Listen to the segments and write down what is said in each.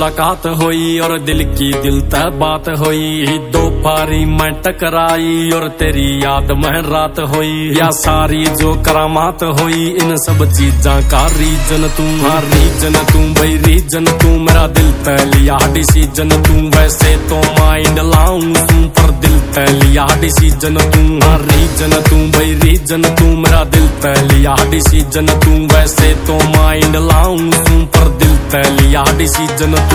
मुलाकात हुई और दिल की दिल तय बात हुई। दो पारी मैं टकराई और तेरी याद में रात हुई। या सारी जो करामात हुई इन सब चीजा का रीजन तू। हाँ रीजन तू भाई रीजन तू, मेरा दिल तय लिया डिसीजन तू। वैसे तो माइंड लाऊं तू पर दिल तय लिया डिसीजन तू। हाँ रीजन तू भाई रीजन तू, मेरा दिल तय लिया डिसीजन तू। वैसे तो माइंड लाऊं तू पर दिल तय लिया डिसीजन तू।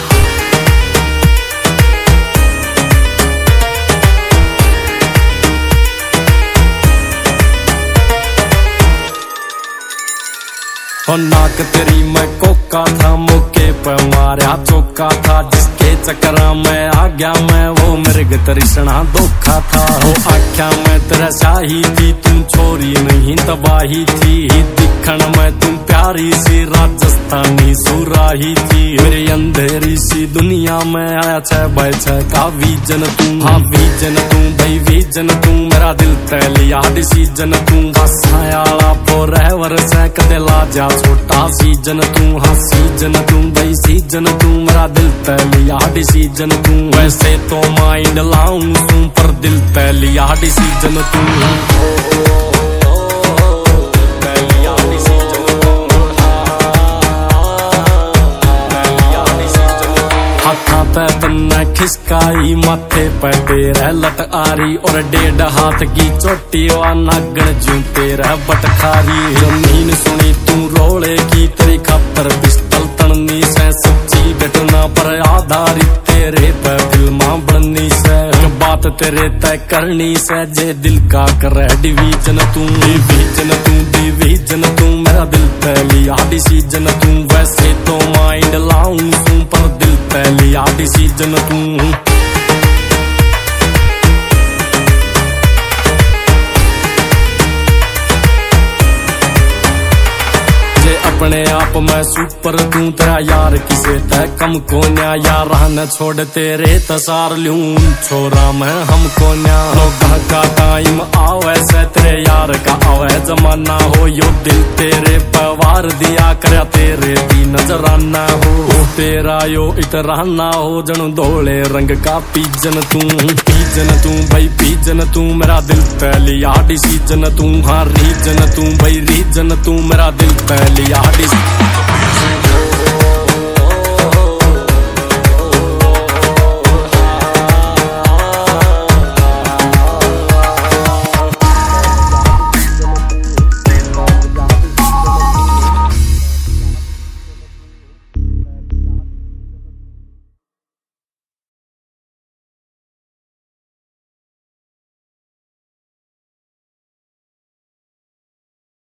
और नाक तेरी मैं कोका था, मौके पर मारा चौका था। जिसके चक्रा में आ गया मैं वो मृग तरिशना धोखा था। हो आख्या मैं तेरा शाही थी, तुम छोरी नहीं तबाही थी। दिखण में तुम प्यारी सी राजस्थानी सुराही थी। मेरे अंधेरी सी दुनिया में आया 6x6 का विजन तू। हाँ विजन तू भाई विजन तू, मेरा दिल तय लिया डिसीजन तू। हसायाला फोरएवर से कदे ला जा छोटा सीजन तू। हाँ सीजन तू भाई सीजन तू, मेरा दिल तय लिया डिसीजन तू। वैसे तो माइंड लाऊं तू पर दिल तय लिया डिसीजन तू। हाथा पे तन्ना खिसकाई, माथे पे तेरा लट आरी। और 1.5 हाथ की चोटी वा नागण जू तेरा बटखारी। जमीन सुनी तू रोले की, तेरी खातर पिस्तल तड़नी से। सच्ची घटना पर आधारित तेरे पे फिल्मा बननी से। बात तेरे तय करनी से, जे दिल का करे डिवीजन तू। डिवीजन तू डिवीजन तू, मेरा दिल तय लिया डिसीजन तू। वैसे तो माइंड लाऊं तू पर दिल तय लिया डिसीजन तू। अपने आप में सुपर तू, तेरा यार किसे तय कम को न्या। यार न छोड़ तेरे तसार लूं छोरा मैं हमको न्या। लोगा का टाइम आवे से तेरे यार का आवे जमाना हो। यो दिल तेरे पवार दिया कर तेरे दी नजराना हो। तेरा यो इतराना हो जन धोले रंग का पीजन तू। पीजन तू भाई पीजन तू, मेरा दिल तय लिया डिसीजन तू। हाँ रीजन तू भाई रीजन तू, मेरा दिल तय लिया डिसीजन।